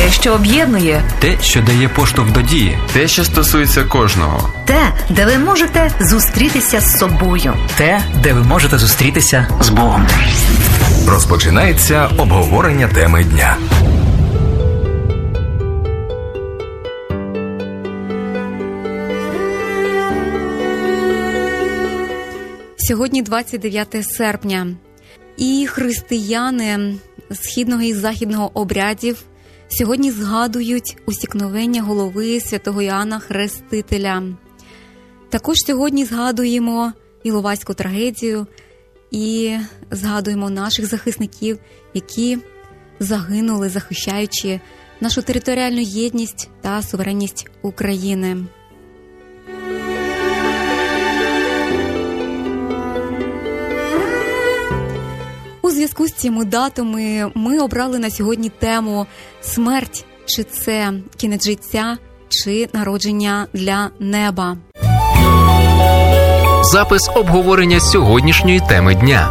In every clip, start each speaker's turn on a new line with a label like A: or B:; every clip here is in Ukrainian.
A: Те, що об'єднує.
B: Те, що дає поштовх до дії.
C: Те, що стосується кожного.
A: Те, де ви можете зустрітися з собою.
D: Те, де ви можете зустрітися з Богом.
E: Розпочинається обговорення теми дня.
F: Сьогодні 29 серпня. І християни східного і західного обрядів сьогодні згадують усікновення голови святого Іоанна Хрестителя. Також сьогодні згадуємо Іловайську трагедію і згадуємо наших захисників, які загинули, захищаючи нашу територіальну єдність та суверенність України. У зв'язку з цими датами ми обрали на сьогодні тему «Смерть. Чи це кінець життя, чи народження для неба?»
E: Запис обговорення сьогоднішньої теми дня.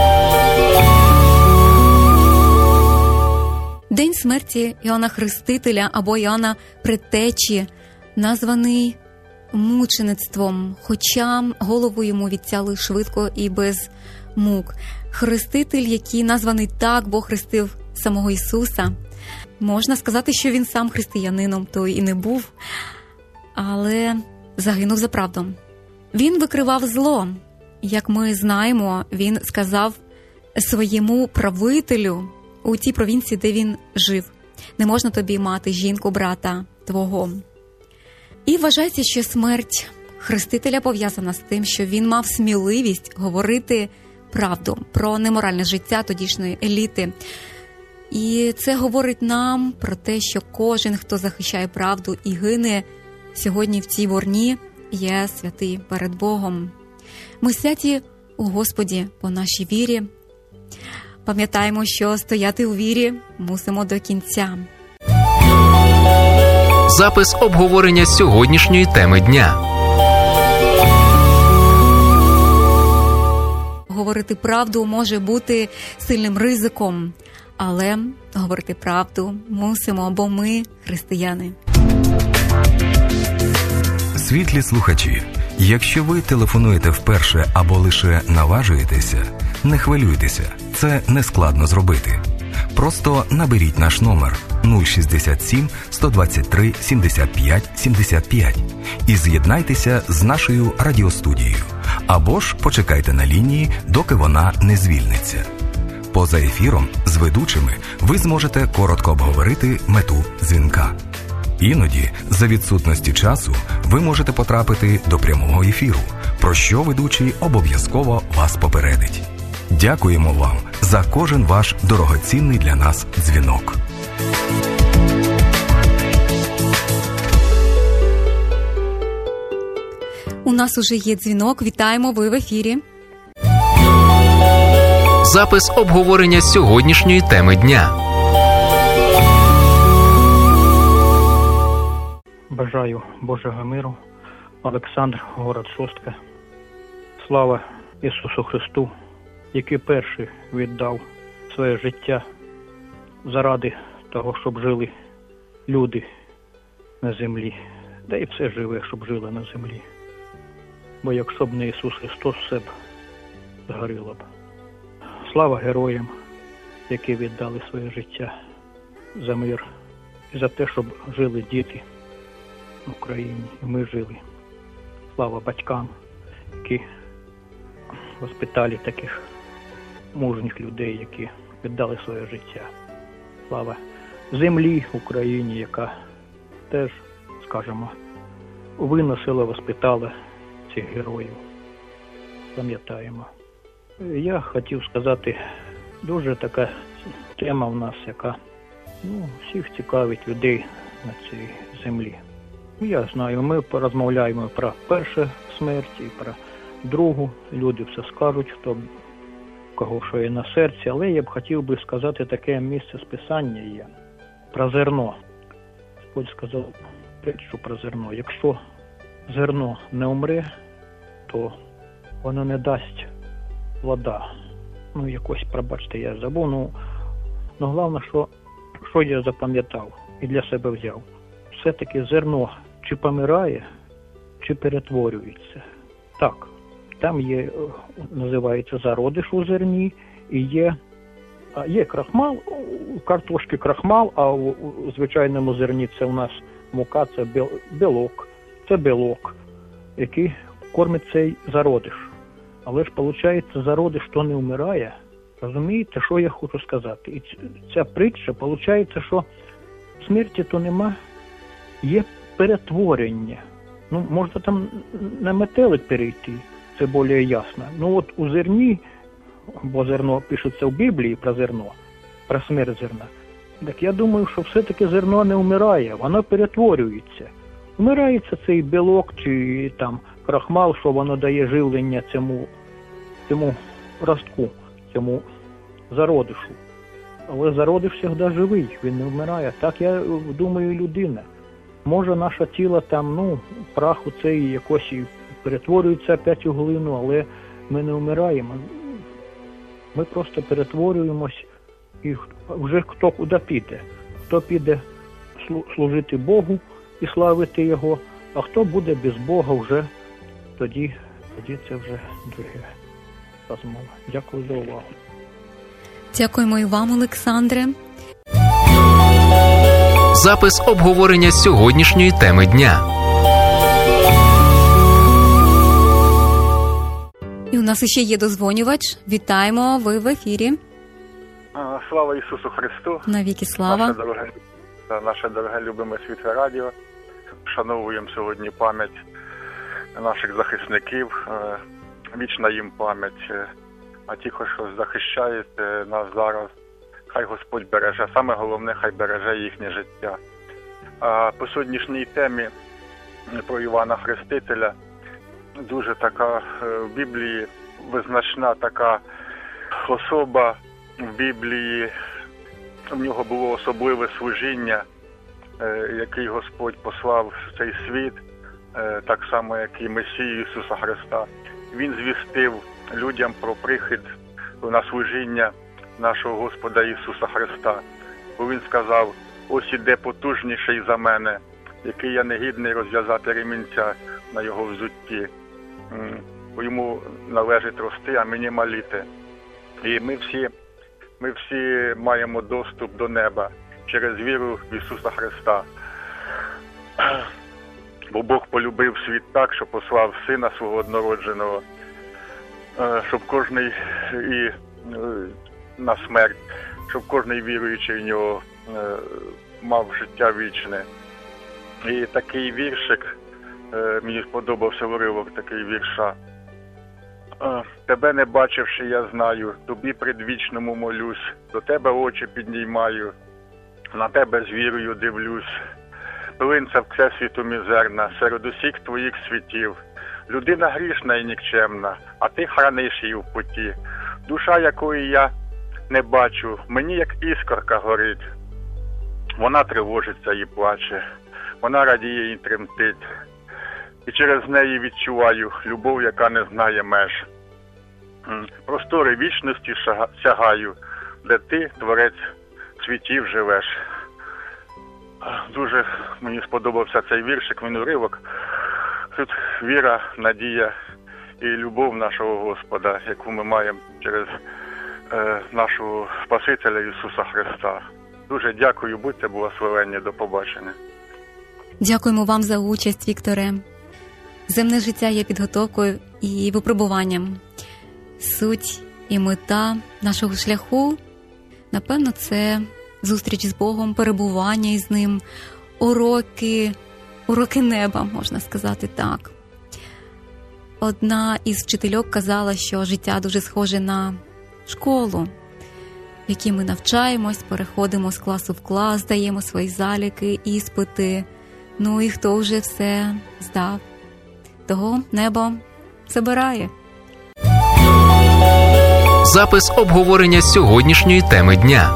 F: День смерті Іоанна Хрестителя або Іоанна Предтечі названий мучеництвом, хоча голову йому відтяли швидко і без мук. Хреститель, який названий так, бо хрестив самого Ісуса. Можна сказати, що він сам християнином то і не був, але загинув за правду. Він викривав зло. Як ми знаємо, він сказав своєму правителю у тій провінції, де він жив: «Не можна тобі мати жінку брата твого». І вважається, що смерть Хрестителя пов'язана з тим, що він мав сміливість говорити правду про неморальне життя тодішньої еліти. І це говорить нам про те, що кожен, хто захищає правду і гине сьогодні в цій війні, є святий перед Богом. Ми святі у Господі по нашій вірі. Пам'ятаємо, що стояти у вірі мусимо до кінця.
E: Запис обговорення сьогоднішньої теми дня.
F: Говорити правду може бути сильним ризиком, але говорити правду мусимо, бо ми християни.
E: Світлі слухачі, якщо ви телефонуєте вперше або лише наважуєтеся, не хвилюйтеся, це не складно зробити. Просто наберіть наш номер 067 123 75 75 і з'єднайтеся з нашою радіостудією. Або ж почекайте на лінії, доки вона не звільниться. Поза ефіром з ведучими ви зможете коротко обговорити мету дзвінка. Іноді, за відсутності часу, ви можете потрапити до прямого ефіру, про що ведучий обов'язково вас попередить. Дякуємо вам за кожен ваш дорогоцінний для нас дзвінок.
F: У нас уже є дзвінок. Вітаємо, ви в ефірі.
E: Запис обговорення сьогоднішньої теми дня.
G: Бажаю Божого миру. Олександр, город Шостка. Слава Ісусу Христу, який перший віддав своє життя заради того, щоб жили люди на землі. Да і все живе, щоб жило на землі. Бо якщо б не Ісус Христос, все б згоріло б. Слава героям, які віддали своє життя за мир і за те, щоб жили діти в Україні, і ми жили. Слава батькам, які воспитали таких мужніх людей, які віддали своє життя. Слава землі Україні, яка теж, скажімо, виносила, воспитала цих героїв. Пам'ятаємо. Я хотів сказати, дуже така тема в нас, яка всіх цікавить людей на цій землі. Я знаю, ми порозмовляємо про першу смерть і про другу. Люди все скажуть, хто кого що є на серці, але я б хотів би сказати таке місце з Писання є. Про зерно. Господь сказав притчу про зерно. Якщо зерно не умре, то воно не дасть плода. Якось, пробачте, я забув. Головне, що я запам'ятав. і для себе взяв. Все-таки зерно чи помирає, чи перетворюється. Так, там є, називається зародиш у зерні, і є крахмал, у картошки крахмал, а у звичайному зерні це у нас мука, це білок. Це білок, який кормить цей зародиш. Але ж, виходить, зародиш, то не вмирає. Розумієте, що я хочу сказати? І ця притча, виходить, що смерті то нема, є перетворення. Ну, можна там на метелик перейти, це більш ясно. Ну от у зерні, бо зерно пишеться в Біблії про зерно, про смерть зерна, так я думаю, що все-таки зерно не вмирає, воно перетворюється. Вмирається цей білок чи там крахмал, що воно дає живлення цьому ростку, цьому зародишу. Але зародиш завжди живий, він не вмирає. Так, я думаю, людина. Може, наше тіло там, прах у цей якось і перетворюється опять у глину, але ми не вмираємо. Ми просто перетворюємось, і вже хто куди піде. Хто піде служити Богу і славити Його, а хто буде без Бога вже, тоді це вже друге розмова. Дякую за увагу.
F: Дякуємо і вам, Олександре.
H: Запис обговорення сьогоднішньої теми дня.
F: І у нас ще є дозвонювач. Вітаємо, ви в ефірі.
I: Слава Ісусу Христу!
F: Навіки слава!
I: Наше дороге любиме Світле Радіо. Вшановуємо сьогодні пам'ять наших захисників. Вічна їм пам'ять. А ті, що захищають нас зараз, хай Господь береже. Саме головне, хай береже їхнє життя. А по сьогоднішній темі про Івана Хрестителя дуже така в Біблії визначна така особа в Біблії. В нього було особливе служіння, який Господь послав в цей світ, так само, як і Месію Ісуса Христа. Він звістив людям про прихід на служіння нашого Господа Ісуса Христа. Бо Він сказав: ось іде потужніший за мене, який я не гідний розв'язати ремінця на його взутті. Бо йому належить рости, а мені маліти. І ми всі маємо доступ до неба через віру в Ісуса Христа. Бо Бог полюбив світ так, що послав Сина Свого однородженого, щоб кожний і на смерть, щоб кожний віруючий в нього мав життя вічне. І такий віршик, мені сподобався уривок такий вірша. Тебе не бачивши, я знаю, тобі предвічному молюсь, до тебе очі піднімаю, на тебе з вірою дивлюсь. Плинця в всесвіту мізерна, серед усіх твоїх світів. Людина грішна і нікчемна, а ти храниш її в путі. Душа, якої я не бачу, мені як іскорка горить. Вона тривожиться і плаче, вона радіє і тремтить. І через неї відчуваю любов, яка не знає меж. Простори вічності сягаю, де ти, творець світів, живеш. Дуже мені сподобався цей віршик, він уривок. Тут віра, надія і любов нашого Господа, яку ми маємо через нашого Спасителя Ісуса Христа. Дуже дякую, будьте благословенні, до побачення.
F: Дякуємо вам за участь, Вікторе. Земне життя є підготовкою і випробуванням. Суть і мета нашого шляху, напевно, це зустріч з Богом, перебування із Ним, уроки неба, можна сказати так. Одна із вчительок казала, що життя дуже схоже на школу, в якій ми навчаємось, переходимо з класу в клас, даємо свої заліки, іспити. Ну і хто вже все здав, того небо забирає.
H: Запис обговорення сьогоднішньої теми дня.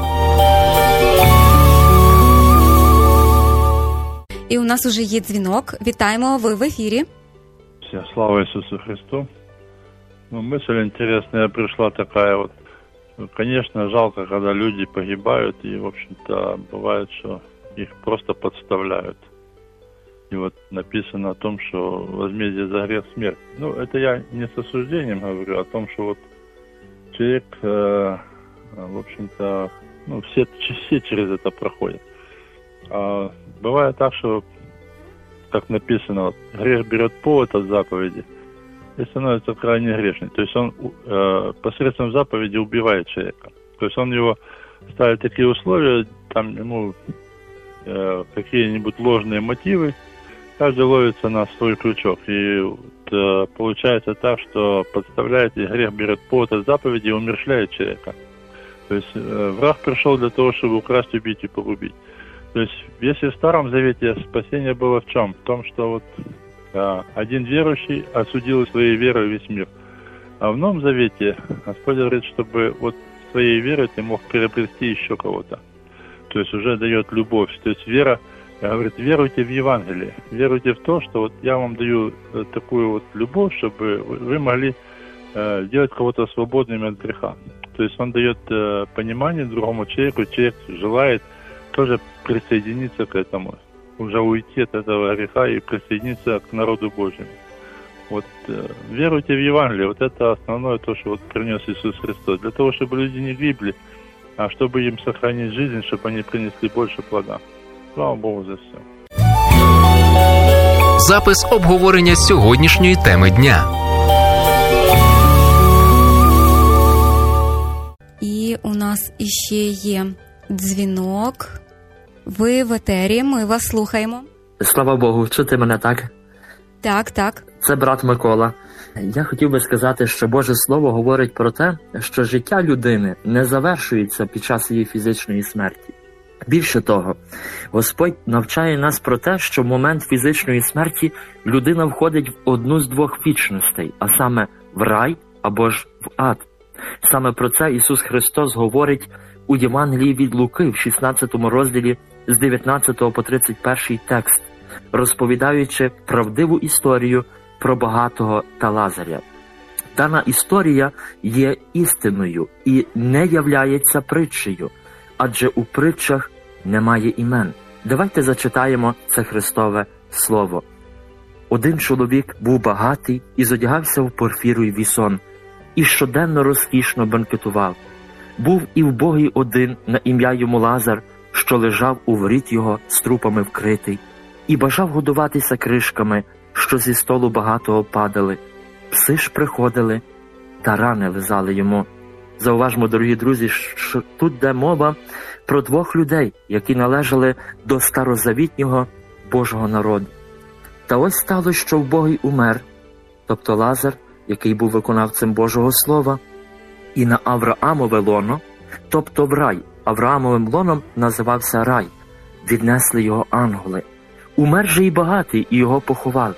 F: І у нас уже є дзвінок. Вітаємо, ви в ефірі.
J: Слава Иисусу Христу. Мысль интересная пришла такая вот. Конечно, жалко, когда люди погибают, и, в общем-то, бывает, что их просто подставляют. И вот написано о том, что возмездие за грех смерть. Ну, это я не с осуждением говорю, о том, что вот человек, в общем-то, ну, все через это проходят. А бывает так, что, как написано, вот, грех берет повод от заповеди и становится крайне грешным. То есть он посредством заповеди убивает человека. То есть он его ставит такие условия, там ему какие-нибудь ложные мотивы, каждый ловится на свой крючок. И вот, получается так, что подставляет, и грех берет повод от заповеди и умерщвляет человека. То есть враг пришел для того, чтобы украсть, убить и погубить. То есть если в Старом Завете спасение было в чем? В том, что вот один верующий осудил своей верой весь мир. А в Новом Завете Господь говорит, чтобы вот своей верой ты мог приобрести еще кого-то. То есть уже дает любовь. То есть вера, говорит, веруйте в Евангелие. Веруйте в то, что вот я вам даю такую вот любовь, чтобы вы могли делать кого-то свободным от греха. То есть он дает понимание другому человеку. Человек желает тоже присоединиться к этому. Уже уйти от этого греха и присоединиться к народу Божьему. Вот веруйте в Евангелие, вот это основное то, что вот принес Иисус Христос. Для того, чтобы люди не гибли, а чтобы им сохранить жизнь, чтобы они принесли больше плода. Слава Богу за все.
H: Запис обговорення сьогоднішньої теми дня.
F: І у нас іще є дзвінок. Ви в етері, ми вас слухаємо.
K: Слава Богу, чути мене, так?
F: Так.
K: Це брат Микола. Я хотів би сказати, що Боже Слово говорить про те, що життя людини не завершується під час її фізичної смерті. Більше того, Господь навчає нас про те, що в момент фізичної смерті людина входить в одну з двох вічностей, а саме в рай або ж в ад. Саме про це Ісус Христос говорить у Євангелії від Луки в 16 розділі з 19 по 31 текст, розповідаючи правдиву історію про багатого та Лазаря. Дана історія є істинною і не являється притчею, адже у притчах немає імен. Давайте зачитаємо це Христове Слово. Один чоловік був багатий і зодягався в порфіру й вісон, і щоденно розкішно бенкетував. Був і вбогий один на ім'я йому Лазар, що лежав у воріт його з трупами вкритий, і бажав годуватися кришками, що зі столу багатого падали. Пси ж приходили та рани лизали йому. Зауважмо, дорогі друзі, що тут йде мова про двох людей, які належали до старозавітнього Божого народу. Та ось сталося, що вбогий умер, тобто Лазар, який був виконавцем Божого Слова, і на Авраамове лоно, тобто в рай, Авраамовим лоном називався рай, віднесли його ангели. Умер же й багатий, і його поховали.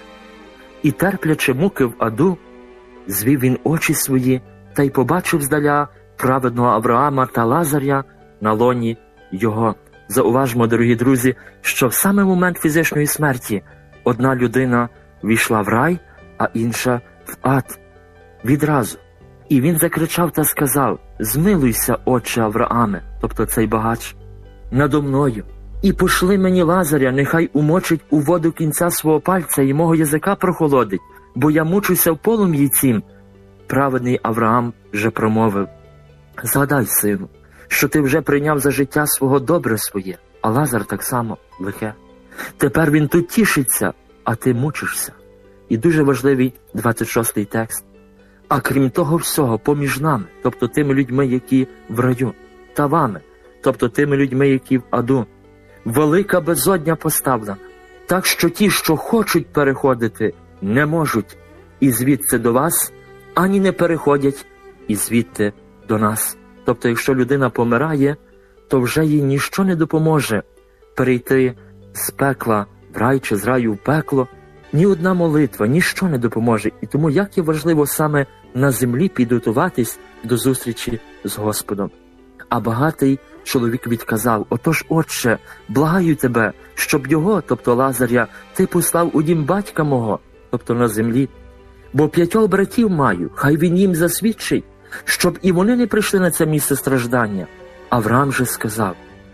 K: І терплячи муки в аду, звів він очі свої, та й побачив здаля праведного Авраама та Лазаря на лоні його. Зауважмо, дорогі друзі, що в саме момент фізичної смерті одна людина війшла в рай, а інша в ад. Відразу. І він закричав та сказав: «Змилуйся, отче Аврааме», тобто цей багач, «надо мною, і пошли мені Лазаря, нехай умочить у воду кінця свого пальця і мого язика прохолодить, бо я мучуся в полум'ї цім». Праведний Авраам же промовив: «Згадай, сину, що ти вже прийняв за життя свого добре своє, а Лазар так само лихе. Тепер він тут тішиться, а ти мучишся». І дуже важливий 26-й текст. «А крім того всього, поміж нами, тобто тими людьми, які в раю, та вами, тобто тими людьми, які в аду, велика безодня поставлена, так що ті, що хочуть переходити, не можуть, і звідси до вас, ані не переходять, і звідти до нас». Тобто, якщо людина помирає, то вже їй ніщо не допоможе перейти з пекла в рай чи з раю в пекло. Ні одна молитва, ніщо не допоможе. І тому як є важливо саме на землі підготуватись до зустрічі з Господом. А багатий чоловік відказав: «Отож, отче, благаю тебе, щоб його, тобто Лазаря, ти послав у дім батька мого, тобто на землі. Бо 5 братів маю, хай він їм засвідчить, щоб і вони не прийшли на це місце страждання». Авраам же сказав: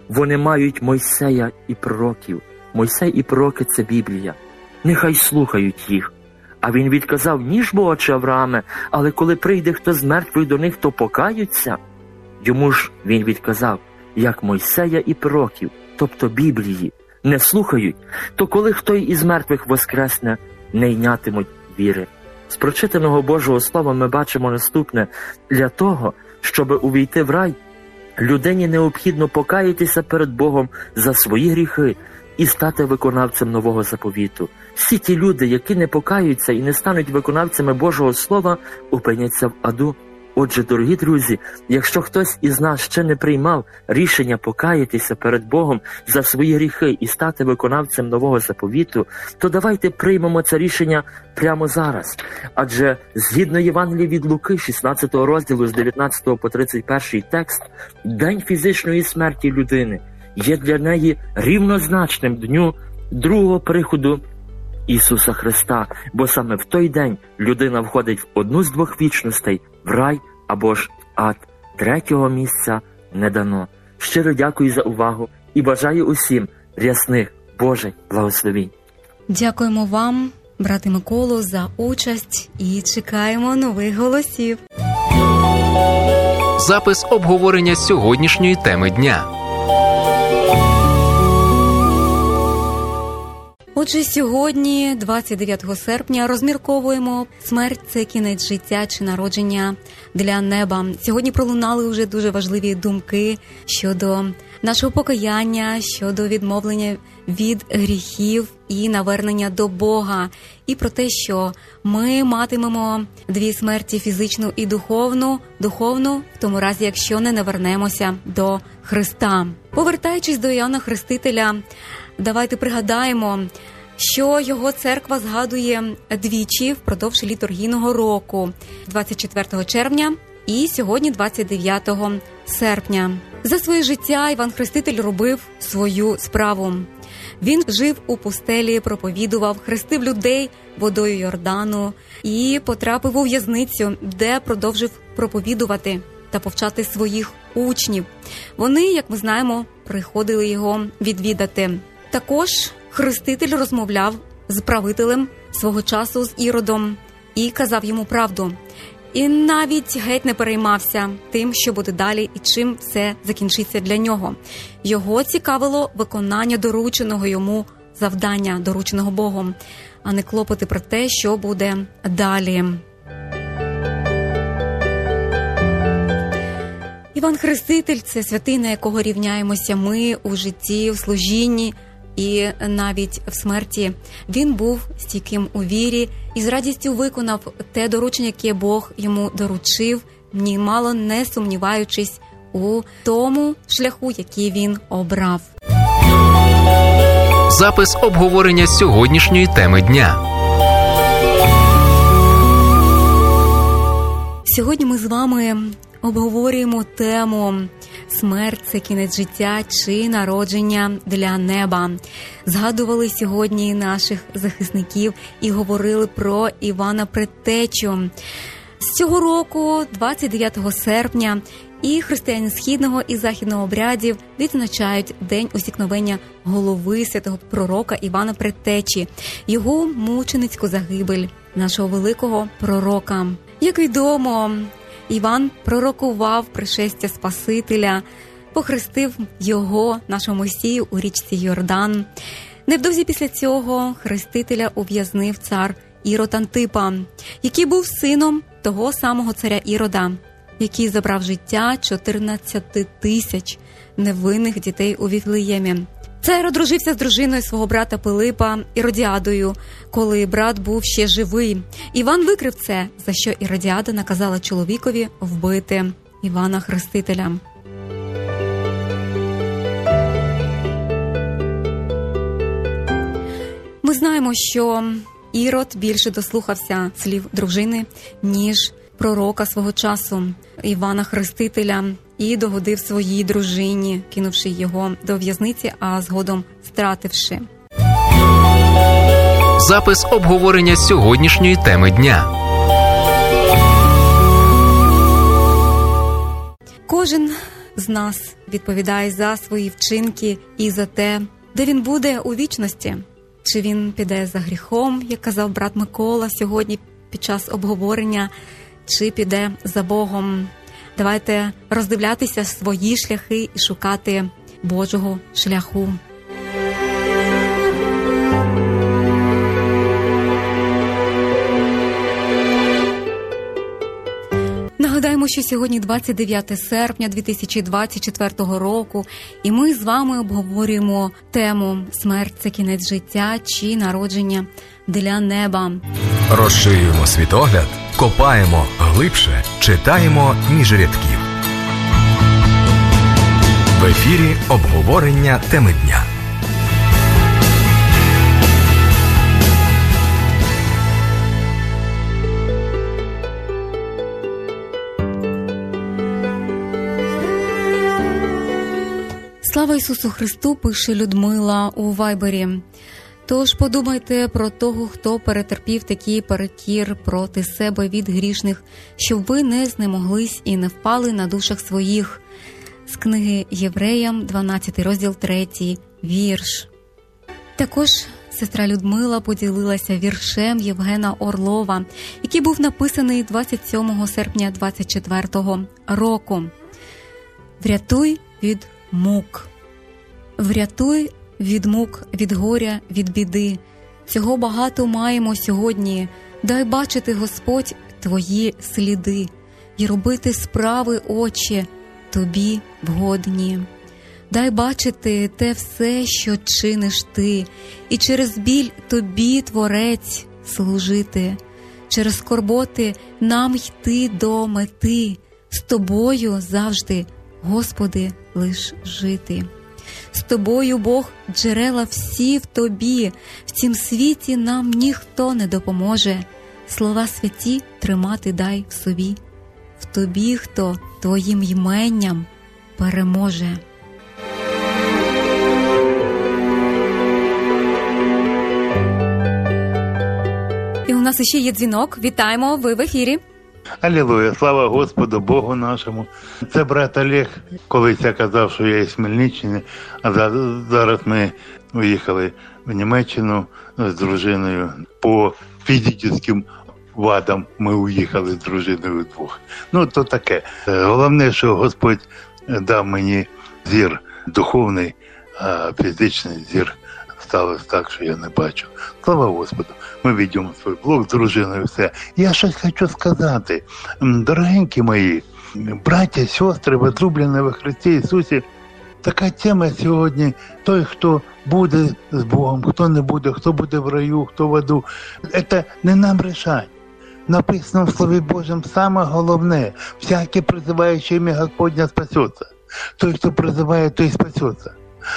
K: Вони мають Мойсея і пророків. Мойсей і пророки – це Біблія. Нехай слухають їх. А він відказав: ніж бо, отче Аврааме, але коли прийде хто з мертвих до них, то покаються. Йому ж він відказав: як Мойсея і пророків, тобто Біблії, не слухають, то коли хто із мертвих воскресне, не йнятимуть віри. З прочитаного Божого Слова ми бачимо наступне. Для того, щоб увійти в рай, людині необхідно покаятися перед Богом за свої гріхи і стати виконавцем нового заповіту. Всі ті люди, які не покаються і не стануть виконавцями Божого Слова, опиняться в аду. Отже, дорогі друзі, якщо хтось із нас ще не приймав рішення покаятися перед Богом за свої гріхи і стати виконавцем нового заповіту, то давайте приймемо це рішення прямо зараз. Адже згідно Євангелії від Луки, 16 розділу з 19 по 31 текст, день фізичної смерті людини є для неї рівнозначним дню другого приходу Ісуса Христа, бо саме в той день людина входить в одну з двох вічностей – в рай або ж ад. Третього місця не дано. Щиро дякую за увагу і бажаю усім рясних Божих благословінь.
F: Дякуємо вам, брате Миколо, за участь і чекаємо нових голосів.
H: Запис обговорення сьогоднішньої теми дня.
F: Отже, сьогодні, 29 серпня, розмірковуємо смерть – це кінець життя чи народження для неба. Сьогодні пролунали вже дуже важливі думки щодо нашого покаяння, щодо відмовлення від гріхів і навернення до Бога. І про те, що ми матимемо дві смерті – фізичну і духовну, в тому разі, якщо не навернемося до Христа. Повертаючись до Іоанна Хрестителя, давайте пригадаємо, що його церква згадує двічі впродовж літургійного року – 24 червня і сьогодні 29 серпня. За своє життя Іван Хреститель робив свою справу. Він жив у пустелі, проповідував, хрестив людей водою Йордану і потрапив у в'язницю, де продовжив проповідувати та повчати своїх учнів. Вони, як ми знаємо, приходили його відвідати. Також Хреститель розмовляв з правителем свого часу, з Іродом, і казав йому правду. І навіть геть не переймався тим, що буде далі і чим все закінчиться для нього. Його цікавило виконання дорученого йому завдання, дорученого Богом, а не клопоти про те, що буде далі. Іван Хреститель – це святий, на якого рівняємося ми у житті, в служінні і навіть в смерті. Він був стійким у вірі і з радістю виконав те доручення, яке Бог йому доручив, німало не сумніваючись у тому шляху, який він обрав.
H: Запис обговорення сьогоднішньої теми дня.
F: Сьогодні ми з вами обговорюємо тему «Смерть – це кінець життя чи народження для неба». Згадували сьогодні наших захисників і говорили про Івана Предтечу. З цього року, 29 серпня, і християни східного і західного обрядів відзначають День усікновення голови святого пророка Івана Предтечі, його мученицьку загибель, нашого великого пророка. Як відомо, Іван пророкував пришестя Спасителя, похрестив його, нашого Мойсію, у річці Йордан. Невдовзі після цього Хрестителя ув'язнив цар Ірод Антипа, який був сином того самого царя Ірода, який забрав життя 14 тисяч невинних дітей у Віфлеємі. Цар одружився з дружиною свого брата Пилипа Іродіадою, коли брат був ще живий. Іван викрив це, за що Іродіада наказала чоловікові вбити Івана Хрестителя. Ми знаємо, що Ірод більше дослухався слів дружини, ніж пророка свого часу, Івана Хрестителя, і догодив своїй дружині, кинувши його до в'язниці, а згодом стративши.
H: Запис обговорення сьогоднішньої теми дня.
F: Кожен з нас відповідає за свої вчинки і за те, де він буде у вічності. Чи він піде за гріхом, як казав брат Микола сьогодні під час обговорення, чи піде за Богом. Давайте роздивлятися свої шляхи і шукати Божого шляху. Нагадаємо, що сьогодні 29 серпня 2024 року, і ми з вами обговорюємо тему «Смерть – це кінець життя чи народження для неба».
E: Розширюємо світогляд, копаємо глибше, читаємо між рядків. В ефірі обговорення теми дня.
F: Слава Ісусу Христу, пише Людмила у Вайбері. Тож подумайте про того, хто перетерпів такий перекір проти себе від грішних, щоб ви не знемоглись і не впали на душах своїх. З книги Євреям, 12 розділ, 3 вірш. Також сестра Людмила поділилася віршем Євгена Орлова, який був написаний 27 серпня 24 року. «Врятуй від мук. Врятуй від мук, від горя, від біди. Цього багато маємо сьогодні. Дай бачити, Господь, твої сліди, і робити справи, Отче, тобі вгодні. Дай бачити те все, що чиниш ти, і через біль тобі, Творець, служити. Через скорботи нам йти до мети, з тобою завжди, Господи, лиш жити. З тобою, Бог, джерела всі в тобі, в цім світі нам ніхто не допоможе. Слова святі тримати дай в собі, в тобі, хто твоїм іменням переможе». І у нас ще є дзвінок. Вітаємо, ви в ефірі.
L: Алілуя, слава Господу, Богу нашому. Це брат Олег. Колись я казав, що я із Хмельниччини, а зараз ми виїхали в Німеччину з дружиною. По фізичним вадам ми уїхали з дружиною вдвох. Ну, то таке. Головне, що Господь дав мені зір духовний, а фізичний зір сталося так, що я не бачу. Слава Господу. Ми ведемо свій блог з дружиною, все. Я щось хочу сказати. Дорогенькі мої, браття, сестри, возлюблені во Христі Ісусі, така тема сьогодні. Той, хто буде з Богом, хто не буде, хто буде в раю, хто в аду. Це не нам рішати. Написано в Слові Божому саме головне. Всякий, призиваючий ім'я Господня, спасеться. Той, хто призиває, той спасеться.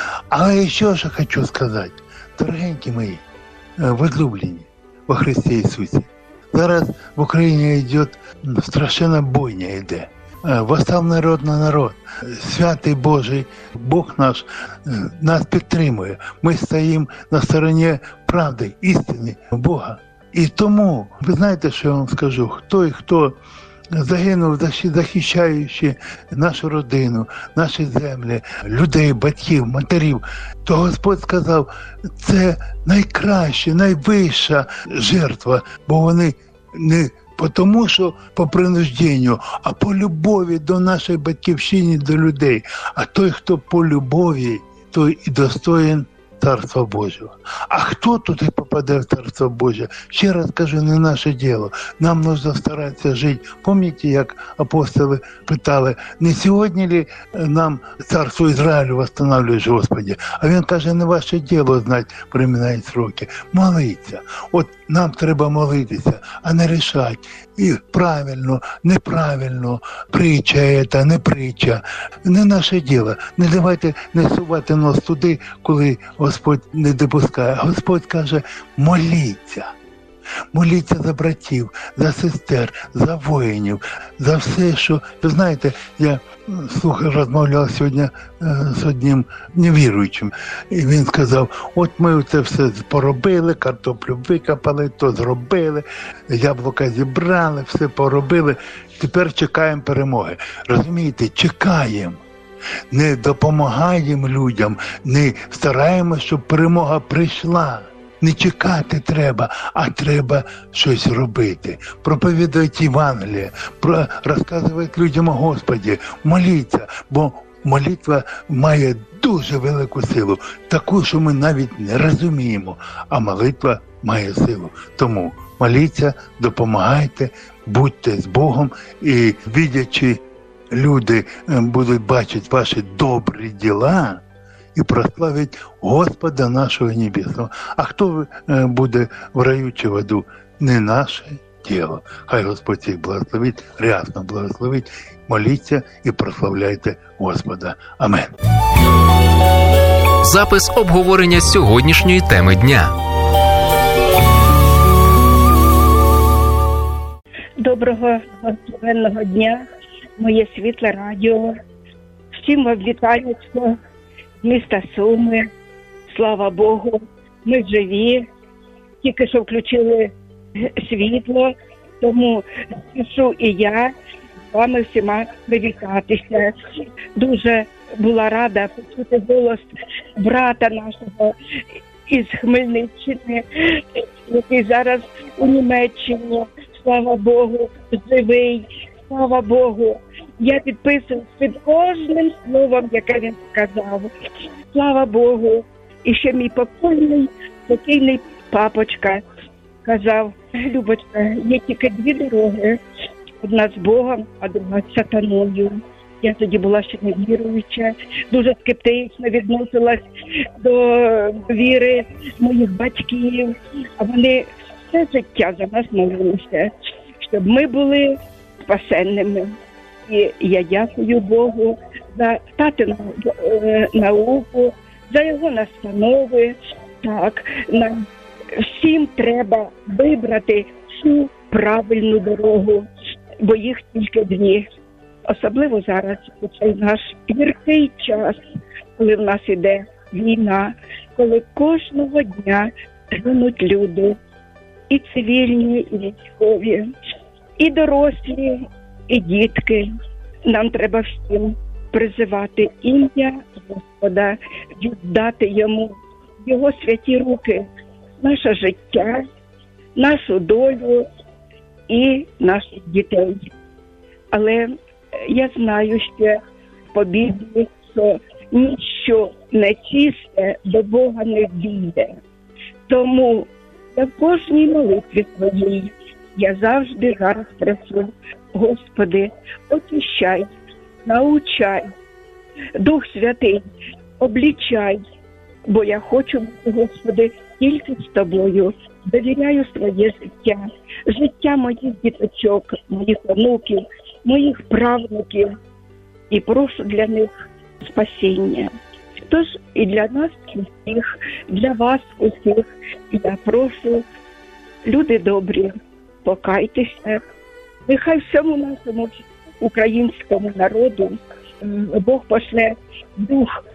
L: Але ще що хочу сказати. Дорогенькі мої, возлюблені во Христі Ісусі. Зараз в Україні йде страшенна бойня йде. Восстав народ на народ. Святий Божий, Бог наш, нас підтримує. Ми стоїмо на стороні правди, істини Бога. І тому, ви знаєте, що я вам скажу, хто загинув, захищаючи нашу родину, наші землі, людей, батьків, матерів, то Господь сказав, це найкраща, найвища жертва, бо вони не тому, що по принужденню, а по любові до нашої батьківщини, до людей. А той, хто по любові, той і достоїн Царства Божого. А хто туди попаде в Царство Боже? Ще раз кажу, не наше діло. Нам нужно старатися жити. Пам'ятаєте, як апостоли питали, не сьогодні ли нам Царство Ізраїлю восстанавлюєш, Господи? А він каже, не ваше діло знати времена і сроки. Моліться. От нам треба молитися, а не рішати. І правильно, неправильно, притча це, не притча. Не наше діло. Не давайте не сувати нос туди, коли Господь не допускає. Господь каже, моліться. Моліться за братів, за сестер, за воїнів, за все, що... Ви знаєте, я розмовляв сьогодні з одним невіруючим, і він сказав, от ми це все поробили, картоплю викопали, то зробили, яблука зібрали, все поробили, тепер чекаємо перемоги. Розумієте, чекаємо. не допомагаємо людям, не стараємося, щоб перемога прийшла. Не чекати треба, а треба щось робити. Проповідувати Євангеліє, розказувати людям о Господі, моліться, бо молитва має дуже велику силу, таку, що ми навіть не розуміємо, а молитва має силу. Тому моліться, допомагайте, будьте з Богом, і видячи, люди будуть бачити ваші добрі діла і прославить Господа нашого Небесного. А хто буде в раю чи в аду? Не наше діло. Хай Господь всіх благословить, рясно благословить. Моліться і прославляйте Господа. Амен.
H: Запис обговорення сьогоднішньої теми дня.
M: Доброго благословенного дня, моє світле радіо. Всім вам вітанечко з міста Суми. Слава Богу, ми живі. Тільки що включили світло, тому спішу і я з вами всіма привітатися. Дуже була рада почути голос брата нашого із Хмельниччини, який зараз у Німеччині. Слава Богу, живий, слава Богу. Я підписуюсь під кожним словом, яке він сказав. Слава Богу. І ще мій покійний папочка казав: Любочка, є тільки дві дороги. Одна з Богом, а друга з сатаною. Я тоді була ще невіруюча, дуже скептично відносилась до віри моїх батьків. А вони все життя за нас молилися, щоб ми були спасенними. І я дякую Богу за татину науку, за його настанови. Так, нам всім треба вибрати цю правильну дорогу, бо їх тільки дві. Особливо зараз, у цей наш гіркий час, коли в нас іде війна, коли кожного дня гинуть люди, і цивільні, і військові, і дорослі, і дітки. Нам треба всім призивати ім'я Господа, віддати йому в його святі руки наше життя, нашу долю і наших дітей. Але я знаю ще по Біблії, що ніщо нечисте до Бога не війде. Тому в кожній молитві своїй я завжди зараз прошу: Господи, очищай, научай, Дух Святий, облічай, бо я хочу, Господи, тільки з Тобою. Довіряю своє життя моїх діточок, моїх онуків, моїх правнуків, і прошу для них спасіння. Тож і для нас усіх, для вас усіх я прошу: люди добрі, покайтеся. Нехай всьому нашому українському народу Бог пошле дух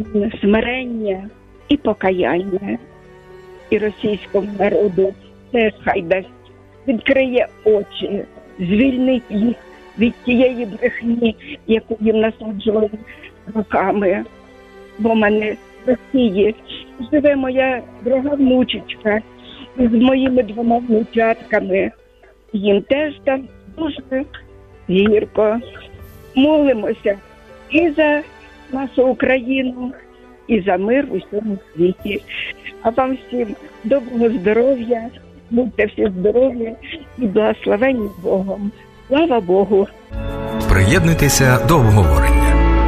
M: смирення і покаяння. І російському народу теж хай дасть, відкриє очі, звільнить їх від тієї брехні, яку їм насаджували роками. Бо в мене в Росії живе моя дорога внучечка з моїми 2 внучатками. Їм теж там дуже гірко. Молимося і за нашу Україну, і за мир у всьому світі. А вам всім доброго здоров'я, будьте всі здорові і благословенні Богом. Слава Богу!
E: Приєднуйтеся до обговорення.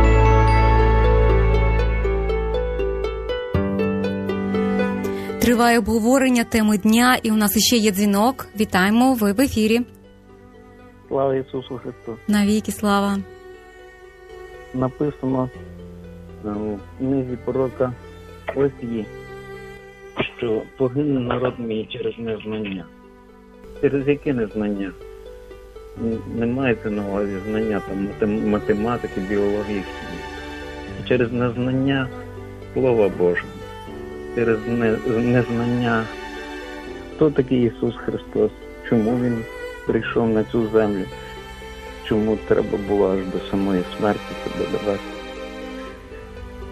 F: Триває обговорення теми дня, і у нас ще є дзвінок. Вітаємо, ви в ефірі.
N: Слава Ісусу Христу!
F: Навіки слава!
N: Написано в книзі пророка Осії, що погине народ мій через незнання. Через яке незнання? Не мається на увазі знання там, математики, біології. Через незнання Слова Божого. Через незнання, хто такий Ісус Христос, чому Він прийшов на цю землю, чому треба було аж до самої смерті себе довести.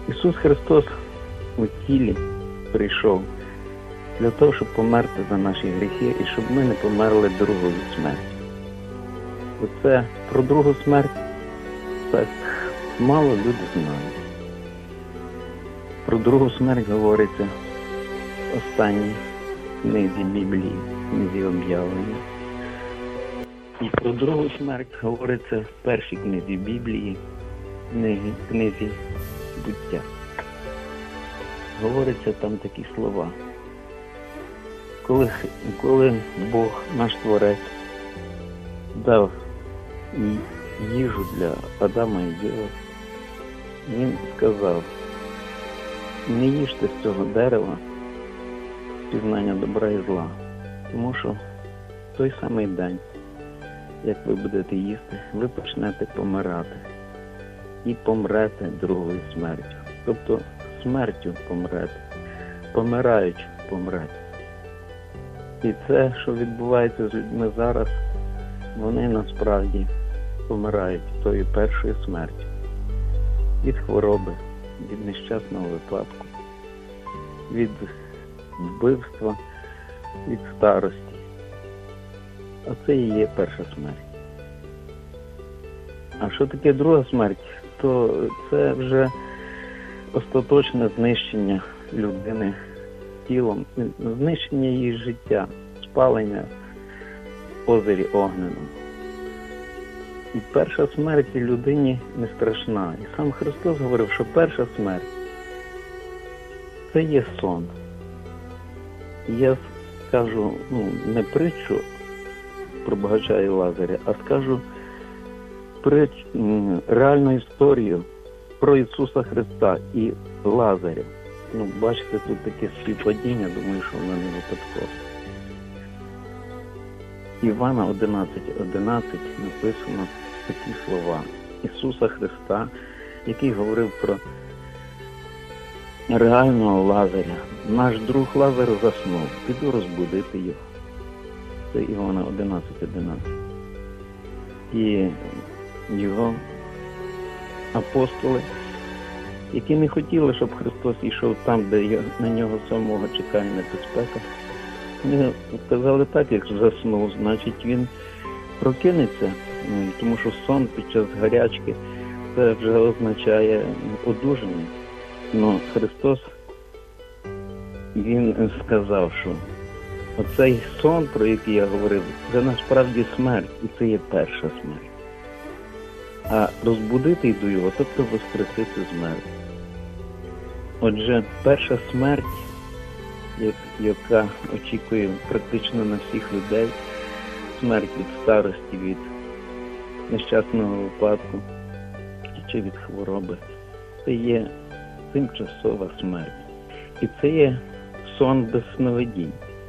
N: Ісус Христос у тілі прийшов для того, щоб померти за наші гріхи і щоб ми не померли другою смертю. Оце про другу смерть так мало люди знають. Про другу смерть говориться в останній книзі Біблії, книзі Об'явлення. І про другу смерть говориться в першій книзі Біблії, книзі Буття. Говориться там такі слова. Коли Бог, наш Творець, дав їжу для Адама і Єви, Він сказав: не їжте з цього дерева пізнання добра і зла, тому що в той самий день, як ви будете їсти, ви почнете помирати і помрете другою смертю. Тобто смертю помрете, помираючи помрете. І це, що відбувається з людьми зараз, вони насправді помирають тою першою смертю. Від хвороби, від нещасного випадку, від вбивства, від старості. А це і є перша смерть. А що таке друга смерть? То це вже остаточне знищення людини тілом, знищення її життя, спалення в озері огненому. І перша смерть людині не страшна. І сам Христос говорив, що перша смерть – це є сон. І я скажу, не притчу про багача і Лазаря, а скажу реальну історію про Ісуса Христа і Лазаря. Бачите, тут таке співпадіння, думаю, що воно не випадково. Івана 11:11 написано такі слова Ісуса Христа, який говорив про реального Лазаря. Наш друг Лазар заснув, піду розбудити його. Це Івана 11:11. І його апостоли, які не хотіли, щоб Христос йшов там, де на нього самого чекає небезпека, вони сказали так, як заснув, значить він прокинеться, тому що сон під час гарячки це вже означає одужання. Но Христос, Він сказав, що оцей сон, про який я говорив, це насправді смерть, і це є перша смерть. А розбудити йду його, тобто воскресити з мертвих. Отже, перша смерть, яка очікує практично на всіх людей, смерть від старості, від нещасного випадку чи від хвороби, це є тимчасова смерть. І це є сон без сновидінь.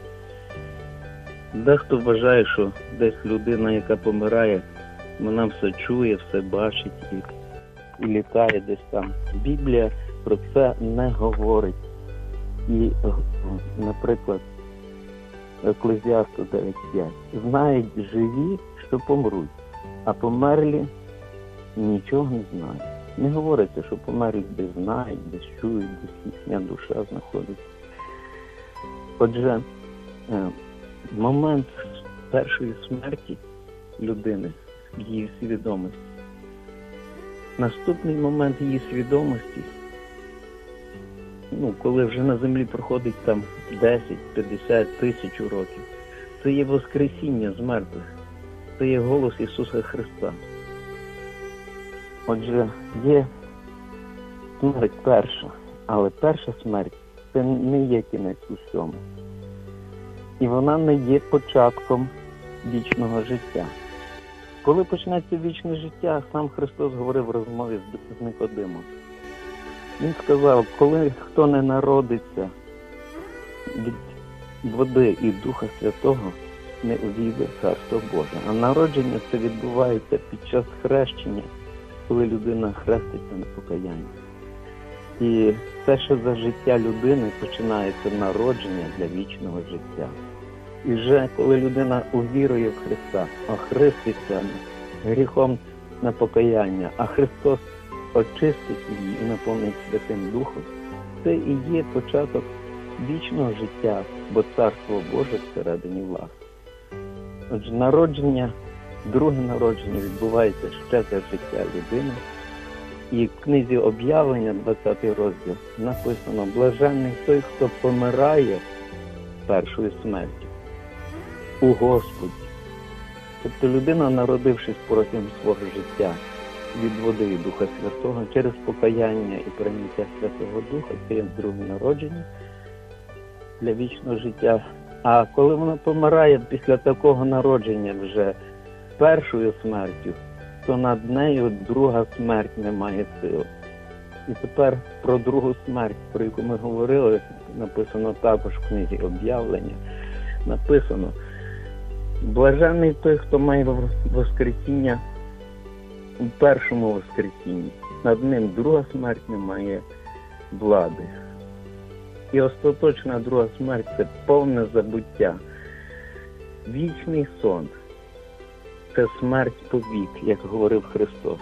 N: Дехто вважає, що десь людина, яка помирає, вона все чує, все бачить і літає десь там. Біблія про це не говорить. І, наприклад, Еклезіасту 9:5. Знають живі, що помруть, а померлі нічого не знають. Не говориться, що померлі десь знають, десь чують, десь їхня душа знаходиться. Отже, момент першої смерті людини, її свідомості. Наступний момент її свідомості, коли вже на землі проходить там 10, 50, 1000 років, це є воскресіння з мертвих, це є голос Ісуса Христа. Отже, є смерть перша, але перша смерть – це не є кінець усьому. І вона не є початком вічного життя. Коли почнеться вічне життя, сам Христос говорив в розмові з Никодимом. Він сказав, коли хто не народиться від води і Духа Святого, не увійде в Царство Боже. А народження це відбувається під час хрещення, коли людина хреститься на покаяння. І це, що за життя людини, починається народження для вічного життя. І вже коли людина увірує в Христа, охреститься гріхом на покаяння, а Христос очистить її і наповнить Святим Духом, це і є початок вічного життя, бо Царство Боже всередині вас. Отже, друге народження відбувається ще за життя людини. І в книзі Об'явлення, 20 розділ, написано: «Блаженний той, хто помирає першою смертю у Господі». Тобто людина, народившись протягом свого життя від води і Духа Святого, через покаяння і прийняття Святого Духа, це є друге народження для вічного життя. А коли вона помирає після такого народження вже першою смертю, то над нею друга смерть не має сил. І тепер про другу смерть, про яку ми говорили, написано також в книзі Об'явлення, написано: «Блаженний той, хто має воскресіння у першому воскресінні. Над ним друга смерть не має влади». І остаточна друга смерть – це повне забуття. Вічний сон – це смерть повік, як говорив Христос.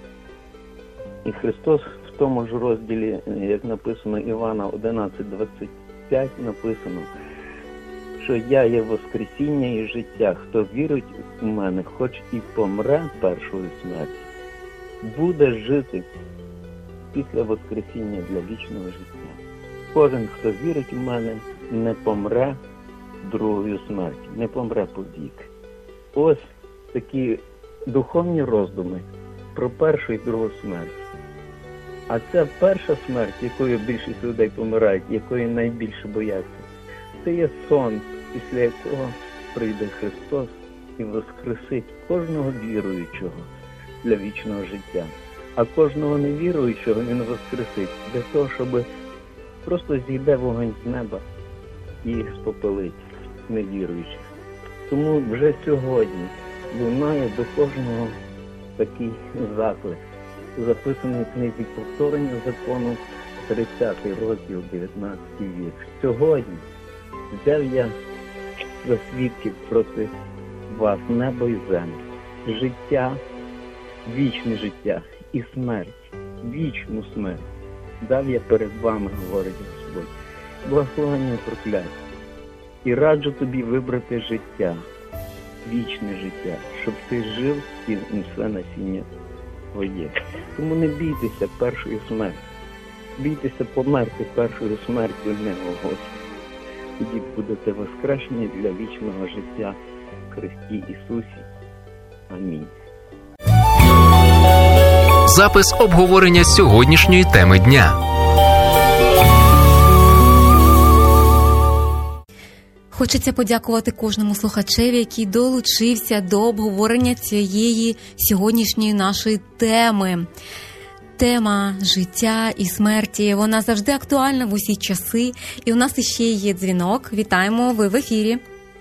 N: І Христос в тому ж розділі, як написано Івана 11:25, написано, що «Я є воскресіння і життя. Хто вірить у мене, хоч і помре першою смертю, буде жити після воскресіння для вічного життя. Кожен, хто вірить у мене, не помре другою смертю, не помре повік». Ось такі духовні роздуми про першу і другу смерть. А ця перша смерть, якою більшість людей помирають, якої найбільше бояться, це є сон, після якого прийде Христос і воскресить кожного віруючого для вічного життя. А кожного невіруючого Він воскресить для того, щоб просто зійде вогонь з неба і спопелить невіруючих. Тому вже сьогодні лунає до кожного такий заклик, записаний в книзі «Повторення закону», 30 розділ, 19 вірш. «Сьогодні взяв я за свідків проти вас небо і землю, життя, вічне життя і смерть, вічну смерть. Дав я перед вами, говорить Господь, благословення і прокляття. І раджу тобі вибрати життя, вічне життя, щоб ти жив і все насіння твоє. Тому не бійтеся першої смерті. Бійтеся померти першою смертю не у Господі. Тоді будете воскрешені для вічного життя в Христі Ісусі. Амінь.
H: Запис обговорення сьогоднішньої теми дня.
F: Хочеться подякувати кожному слухачеві, який долучився до обговорення цієї сьогоднішньої нашої теми. Тема життя і смерті, вона завжди актуальна в усі часи. І у нас іще є дзвінок. Вітаємо, ви в ефірі.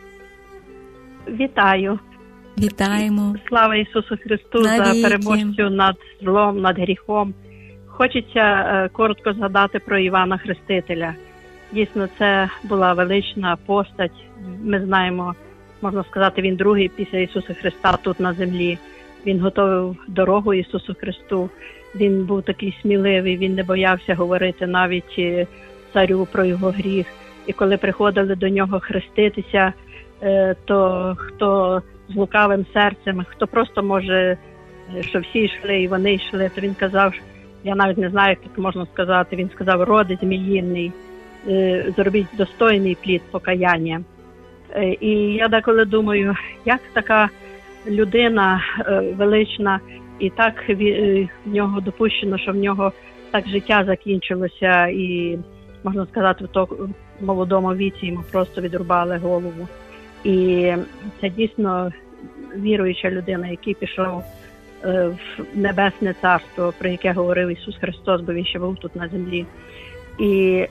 O: Вітаю.
F: Вітаємо.
O: Слава Ісусу Христу за переможцю над злом, над гріхом. Хочеться коротко згадати про Івана Хрестителя. Дійсно, це була велична постать. Ми знаємо, можна сказати, він другий після Ісуса Христа тут на землі. Він готовив дорогу Ісусу Христу. Він був такий сміливий, він не боявся говорити навіть царю про його гріх. І коли приходили до нього хреститися, то хто з лукавим серцем, хто просто може, що всі йшли і вони йшли, то він казав, я навіть не знаю, як це можна сказати, він сказав: роди зміїний, зробіть достойний плід покаяння. І я деколи думаю, як така людина велична, і так в нього допущено, що в нього так життя закінчилося, і, можна сказати, в молодому віці йому просто відрубали голову. І це дійсно віруюча людина, який пішов в Небесне Царство, про яке говорив Ісус Христос, бо Він ще був тут на землі. І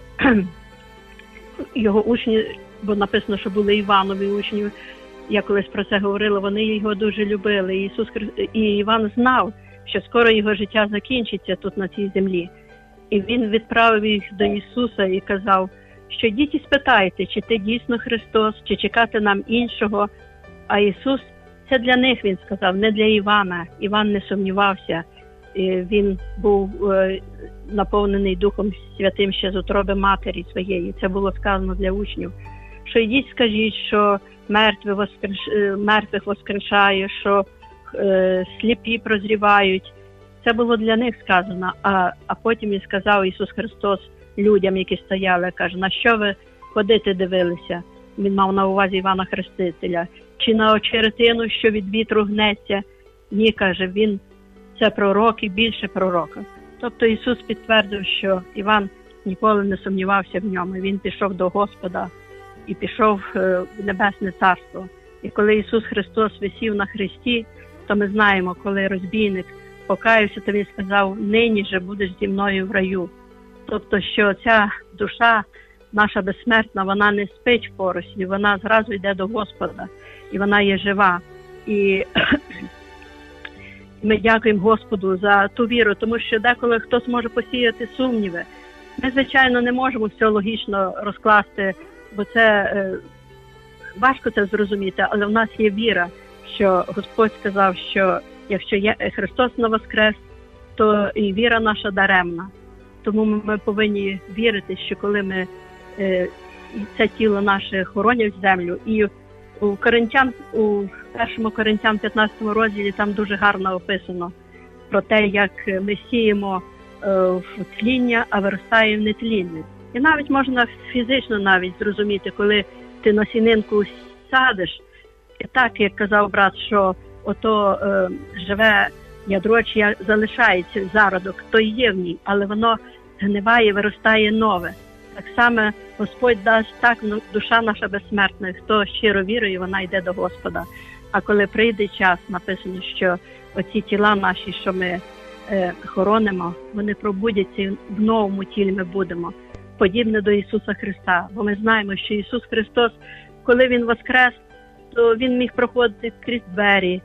O: його учні, бо написано, що були Іванові учні, я колись про це говорила, вони його дуже любили. І Іван знав, що скоро його життя закінчиться тут на цій землі. І він відправив їх до Ісуса і казав, що йдіть і спитайте, чи ти дійсно Христос, чи чекати нам іншого. А Ісус, це для них, Він сказав, не для Івана. Іван не сумнівався. він був наповнений Духом Святим ще з утроби матері своєї. Це було сказано для учнів. Що йдіть, скажіть, що мертвих воскрешає, що сліпі прозрівають. Це було для них сказано. А потім і сказав Ісус Христос людям, які стояли, каже, на що ви ходити дивилися? Він мав на увазі Івана Хрестителя. Чи на очеретину, що від вітру гнеться? Ні, каже, він це пророк і більше пророка. Тобто Ісус підтвердив, що Іван ніколи не сумнівався в ньому. Він пішов до Господа і пішов в Небесне Царство. І коли Ісус Христос висів на хресті, то ми знаємо, коли розбійник покаявся, то він сказав, нині же будеш зі мною в раю. Тобто, що ця душа наша безсмертна, вона не спить в поросі, вона зразу йде до Господа, і вона є жива. І ми дякуємо Господу за ту віру, тому що деколи хтось може посіяти сумніви. Ми, звичайно, не можемо все логічно розкласти, бо це важко це зрозуміти, але в нас є віра, що Господь сказав, що якщо є Христос на воскрес, то і віра наша даремна. Тому ми повинні вірити, що коли ми це тіло наше хоронять в землю, і у 1 Коринтян 15 розділі там дуже гарно описано про те, як ми сіємо в тління, а виростає в нетління. І навіть можна фізично навіть зрозуміти, коли ти насінинку садиш, і так, як казав брат, що ото живе ядро, чи залишається зародок, то і є в ній, але воно гниває, виростає нове. Так само Господь дасть так, душа наша безсмертна, хто щиро вірує, вона йде до Господа. А коли прийде час, написано, що оці тіла наші, що ми хоронимо, вони пробудяться, і в новому тілі ми будемо, подібне до Ісуса Христа. Бо ми знаємо, що Ісус Христос, коли Він воскрес, то Він міг проходити крізь двері,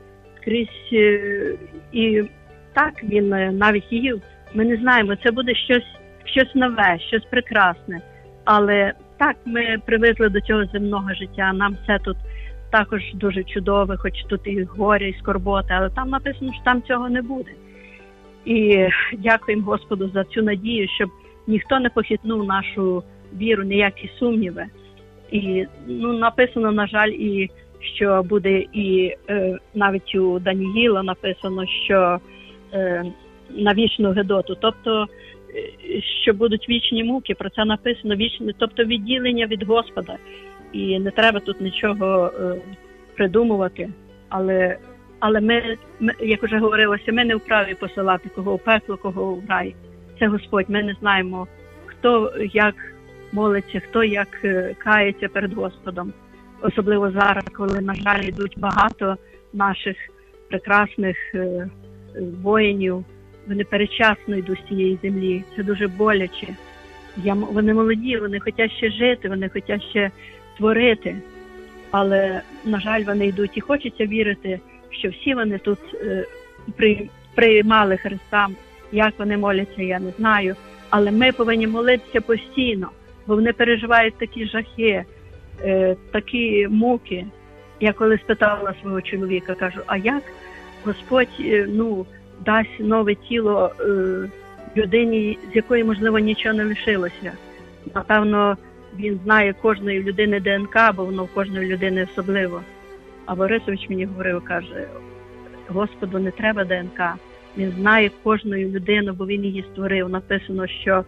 O: і так Він навіть їв. Ми не знаємо, це буде щось нове, щось прекрасне. Але так ми привикли до цього земного життя. Нам все тут також дуже чудове, хоч тут і горя, і скорботи, але там написано, що там цього не буде. І дякуємо Господу за цю надію, щоб ніхто не похитнув нашу віру, ніякі сумніви. І написано, на жаль, і що буде і навіть у Даніїла написано, що на вічну Гедоту, тобто що будуть вічні муки, про це написано, вічне, тобто відділення від Господа. І не треба тут нічого придумувати, але ми, як вже говорилося, ми не вправі посилати кого в пекло, кого в рай. Це Господь, ми не знаємо, хто як молиться, хто як кається перед Господом. Особливо зараз, коли, на жаль, йдуть багато наших прекрасних воїнів, вони передчасно йдуть з цієї землі. Це дуже боляче. Вони молоді, вони хочуть ще жити, вони хочуть ще творити. Але, на жаль, вони йдуть і хочеться вірити, що всі вони тут приймали Христа. Як вони моляться, я не знаю. Але ми повинні молитися постійно, бо вони переживають такі жахи, такі муки. Я коли спитала свого чоловіка, кажу, а як Господь дасть нове тіло людині, з якої, можливо, нічого не лишилося? Напевно, він знає кожної людини ДНК, бо воно в кожної людини особливо. А Борисович мені говорив, каже, Господу не треба ДНК. Він знає кожну людину, бо він її створив. Написано, що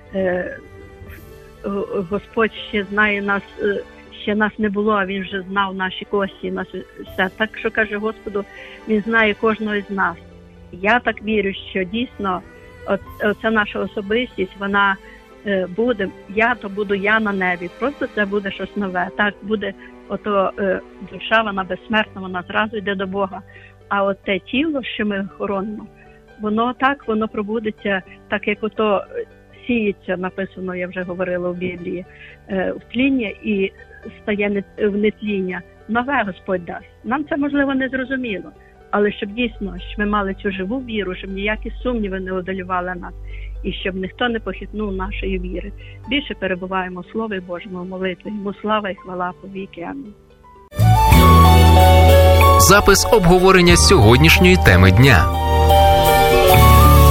O: Господь ще знає нас, ще нас не було, а він вже знав наші кості, нас все. Так що, каже Господу, він знає кожного з нас. Я так вірю, що дійсно оця наша особистість, вона буде, то буду я на небі. Просто це буде щось нове. Так буде душа, вона безсмертна, вона зразу йде до Бога. А от те тіло, що ми хоронимо, воно пробудеться, так як сіється, написано, я вже говорила в Біблії, в тління і стає в нетління. Нове Господь дасть. Нам це, можливо, не зрозуміло, але щоб дійсно, щоб ми мали цю живу віру, щоб ніякі сумніви не одолівали нас, і щоб ніхто не похитнув нашої віри. Більше перебуваємо в Слові Божому, молитві. Йому слава і хвала по віки. Амінь.
H: Запис обговорення сьогоднішньої теми дня.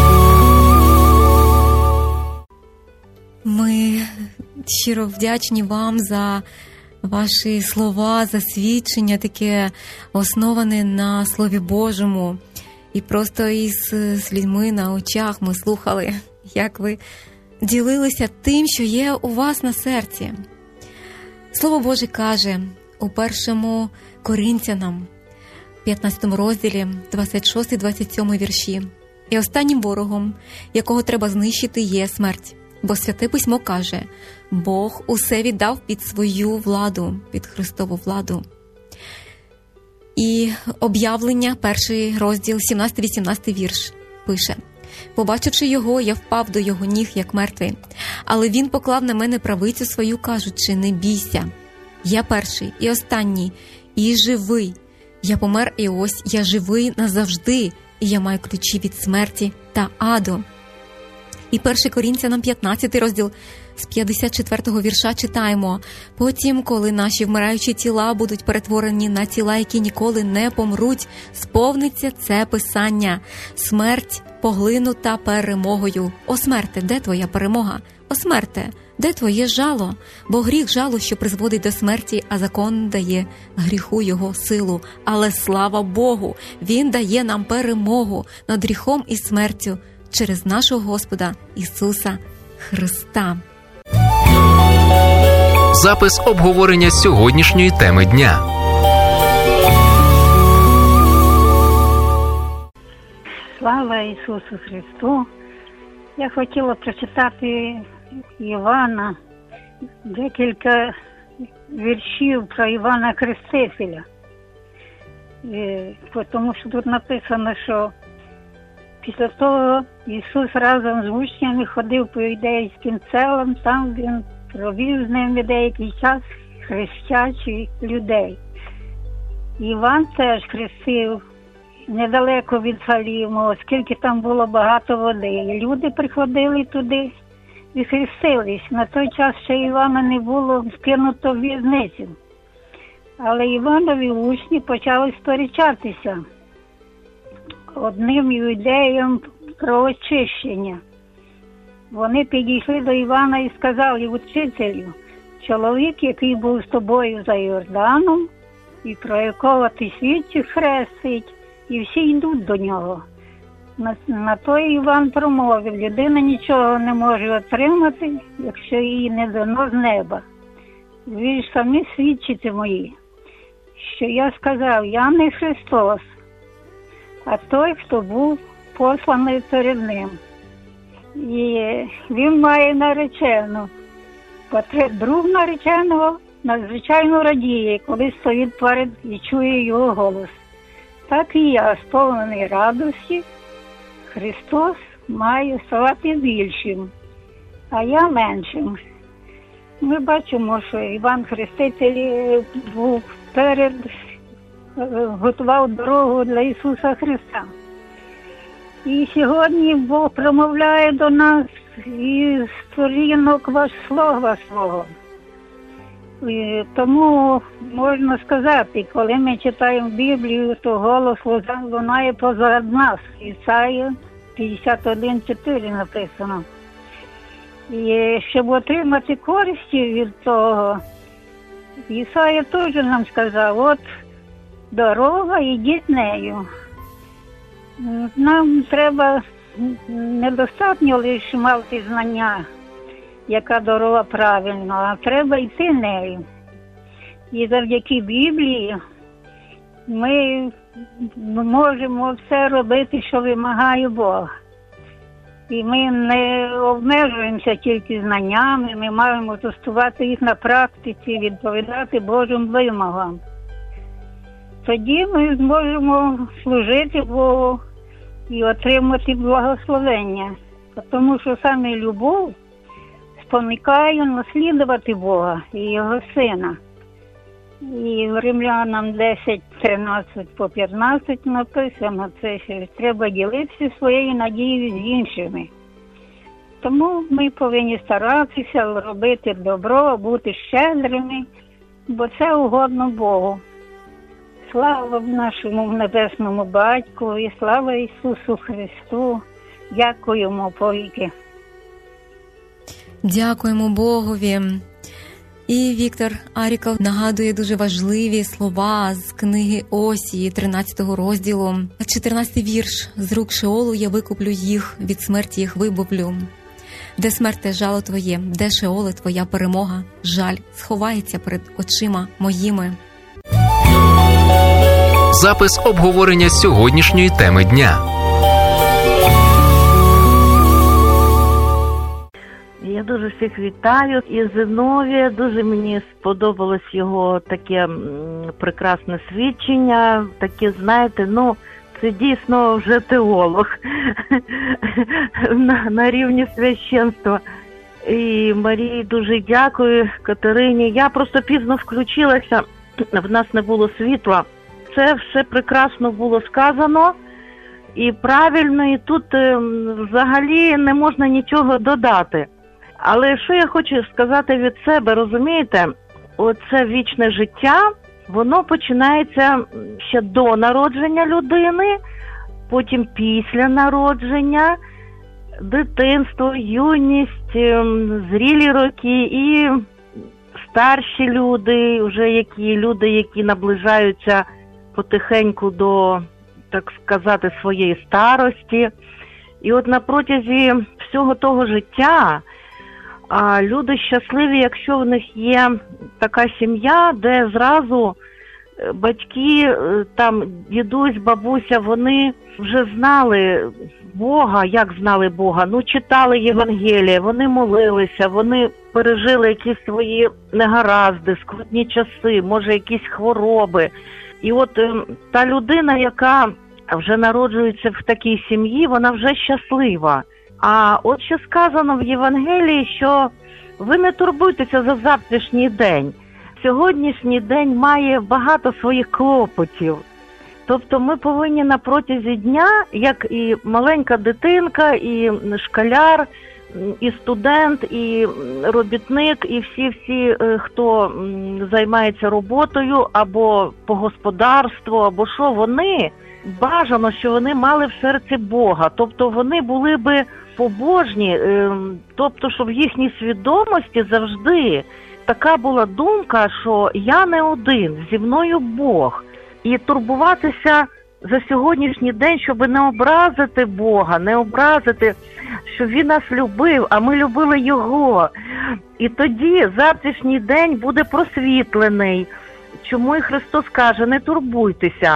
F: Ми щиро вдячні вам за ваші слова, за свідчення, таке основане на Слові Божому. І просто із людьми на очах ми слухали, як ви ділилися тим, що є у вас на серці. Слово Боже каже у 1 Коринтянам, 15 розділі, 26-27 вірші: «І останнім ворогом, якого треба знищити, є смерть. Бо Святе Письмо каже, Бог усе віддав під свою владу, під Христову владу». І Об'явлення, 1 розділ, 17-18 вірш пише: «Побачивши його, я впав до його ніг, як мертвий. Але він поклав на мене правицю свою, кажучи: не бійся, я перший і останній, і живий. Я помер, і ось я живий назавжди, і я маю ключі від смерті та аду». І 1 Коринтянам 15 розділ з 54 вірша читаємо: «Потім, коли наші вмираючі тіла будуть перетворені на тіла, які ніколи не помруть, сповниться це писання: смерть поглинута перемогою. О смерте, де твоя перемога? О смерте, де твоє жало? Бо гріх жалу, що призводить до смерті, а закон дає гріху його силу. Але слава Богу, Він дає нам перемогу над гріхом і смертю через нашого Господа Ісуса Христа».
H: Запис обговорення сьогоднішньої теми дня.
P: Слава Ісусу Христу! Я хотіла прочитати Івана, декілька віршів про Івана Хрестителя. Тому що тут написано, що після того Ісус разом з учнями ходив по юдейським селам, там Він провів з ними деякий час, хрестячи людей. Іван теж хрестив недалеко від Саліму, оскільки там було багато води. І люди приходили туди і хрестились. На той час ще Івана не було скинуто в в'язницю. Але Іванові учні почали сперечатися одним іудеям про очищення. Вони підійшли до Івана і сказали: «Учителю, чоловік, який був з тобою за Йорданом, і про якого ти свідчиш, хрестить, і всі йдуть до нього». На то Іван промовив: «Людина нічого не може отримати, якщо її не дано з неба. Ви ж самі свідчите мої, що я сказав: я не Христос, а той, хто був посланий перед ним. І він має наречену. Портрет друг нареченого надзвичайно радіє, коли стоїть перед і чує його голос. Так і я, сповнений радості, Христос має ставати більшим, а я меншим». Ми бачимо, що Іван Хреститель був готував дорогу для Ісуса Христа. І сьогодні Бог промовляє до нас із сторінок слова свого. І тому можна сказати, коли ми читаємо Біблію, то голос лунає позад нас. Ісая 51:4 написано. І щоб отримати користі від того, Ісая теж нам сказав: от дорога, ідіть нею. Нам треба недостатньо лише мати знання, яка дорога правильна, а треба йти нею. І завдяки Біблії ми можемо все робити, що вимагає Бог. І ми не обмежуємося тільки знаннями, ми маємо тестувати їх на практиці, відповідати Божим вимогам. Тоді ми зможемо служити Богу і отримати благословення. Тому що саме любов спонукає наслідувати Бога і Його Сина. І в Римлянам 10:13-15 написано це, що треба ділитися своєю надією з іншими. Тому ми повинні старатися робити добро, бути щедрими, бо це угодно Богу. Слава нашому небесному Батьку і слава Ісусу Христу. Дякуємо повіки.
F: Дякуємо Богові. І Віктор Аріков нагадує дуже важливі слова з книги Осії, 13 розділу. 14-й вірш. «З рук Шеолу я викуплю їх, від смерті їх вибавлю. Де смерть, те жало твоє, де Шеоле твоя перемога, жаль сховається перед очима моїми».
H: Запис обговорення сьогоднішньої теми дня.
Q: Я дуже всіх вітаю. І Зиновія, дуже мені сподобалось його таке прекрасне свідчення. Таке, знаєте, це дійсно вже теолог на рівні священства. І Марії дуже дякую, Катерині. Я просто пізно включилася, в нас не було світла. Це все прекрасно було сказано і правильно, і тут взагалі не можна нічого додати. Але що я хочу сказати від себе, розумієте, оце вічне життя, воно починається ще до народження людини, потім після народження, дитинство, юність, зрілі роки і старші люди, вже які наближаються потихеньку до, так сказати, своєї старості. І от на протязі всього того життя люди щасливі, якщо в них є така сім'я, де зразу батьки, там дідусь, бабуся, вони вже знали Бога. Як знали Бога? Читали Євангеліє, вони молилися, вони пережили якісь свої негаразди, скрутні часи, може якісь хвороби. І от та людина, яка вже народжується в такій сім'ї, вона вже щаслива. А от ще сказано в Євангелії, що ви не турбуйтеся за завтрашній день. Сьогоднішній день має багато своїх клопотів. Тобто ми повинні на протязі дня, як і маленька дитинка, і школяр, і студент, і робітник, і всі, хто займається роботою, або по господарству, або що, вони, бажано, що вони мали в серці Бога. Тобто вони були би побожні, тобто, щоб в їхній свідомості завжди така була думка, що я не один, зі мною Бог. І турбуватися за сьогоднішній день, щоб не образити Бога, не образити, що Він нас любив, а ми любили Його. І тоді завтрашній день буде просвітлений. Чому і Христос каже, не турбуйтеся.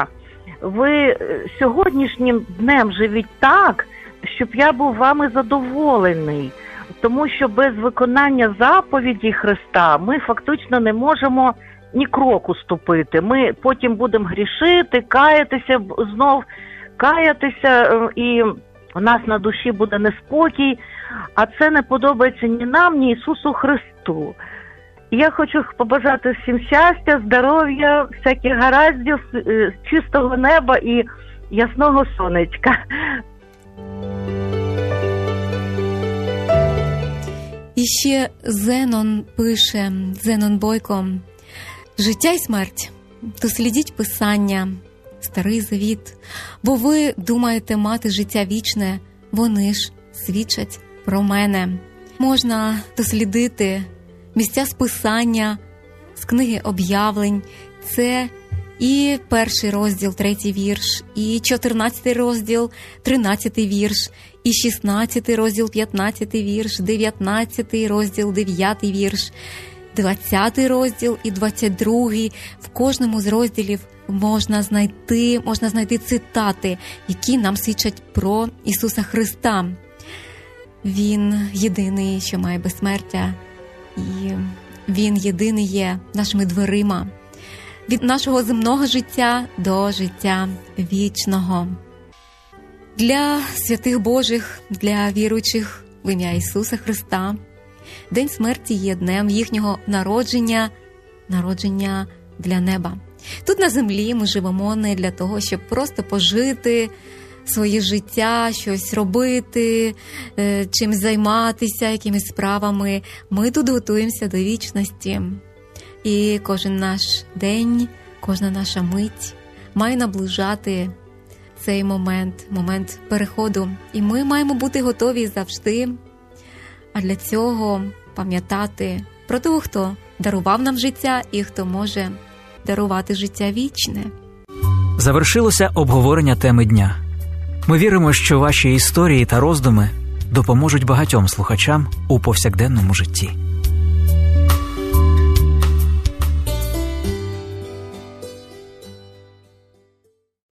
Q: Ви сьогоднішнім днем живіть так, щоб я був вами задоволений. Тому що без виконання заповіді Христа ми фактично не можемо ні кроку ступити. Ми потім будемо грішити, каятися, знов каятися, і у нас на душі буде неспокій, а це не подобається ні нам, ні Ісусу Христу. Я хочу побажати всім щастя, здоров'я, всяких гараздів, чистого неба і ясного сонечка.
F: І ще Зенон пише, Зенон Бойко: «Життя і смерть, дослідіть Писання, Старий Завіт, бо ви думаєте мати життя вічне, вони ж свідчать про мене». Можна дослідити місця з Писання, з книги Об'явлень. Це і 1 розділ, 3 вірш, і 14 розділ, 13 вірш, і 16 розділ, 15 вірш, 19 розділ, 9 вірш, 20 розділ і 22. В кожному з розділів можна знайти цитати, які нам свідчать про Ісуса Христа. Він єдиний, що має безсмертя, і Він єдиний є нашими дверима від нашого земного життя до життя вічного. Для святих Божих, для віруючих в ім'я Ісуса Христа, День смерті є днем їхнього народження для неба. Тут на землі ми живемо не для того, щоб просто пожити своє життя, щось робити, чимось займатися, якимись справами. Ми тут готуємося до вічності. І кожен наш день, кожна наша мить має наближати цей момент переходу. І ми маємо бути готові завжди А для цього пам'ятати про того, хто дарував нам життя і хто може дарувати життя вічне.
D: Завершилося обговорення теми дня. Ми віримо, що ваші історії та роздуми допоможуть багатьом слухачам у повсякденному житті.